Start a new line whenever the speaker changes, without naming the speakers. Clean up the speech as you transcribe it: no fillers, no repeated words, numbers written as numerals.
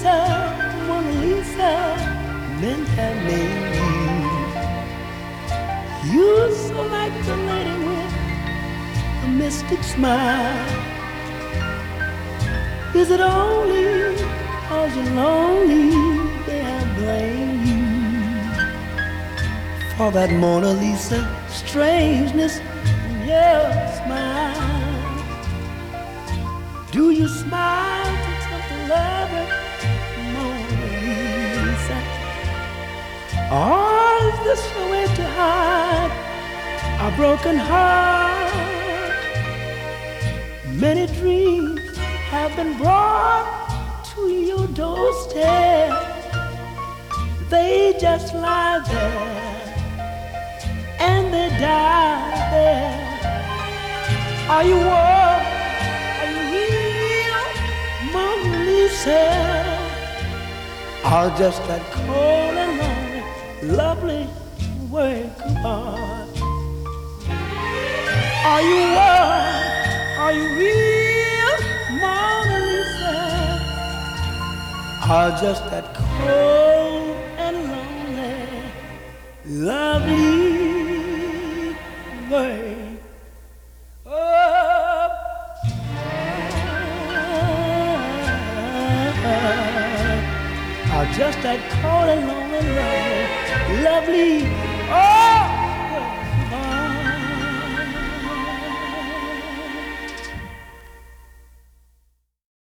Lisa, Mona Lisa, meant her name. You so like the lady with a mystic smile. Is it only cause you're lonely they have blamed you for that Mona Lisa strangeness in your smile? Do you smile to tempt a lover, Mona Lisa? Or is this your way to hide a broken heart? Many dreams have been brought to your doorstep. They just lie there and they die there. Are you warm? Are you real, Mona Lisa? Or just that cold and lonely, lovely work of art? Are you warm? Are you real, Mona Lisa? Or just that cold and lonely, lovely work of art? Or just that cold and lonely, lovely, lovely, oh,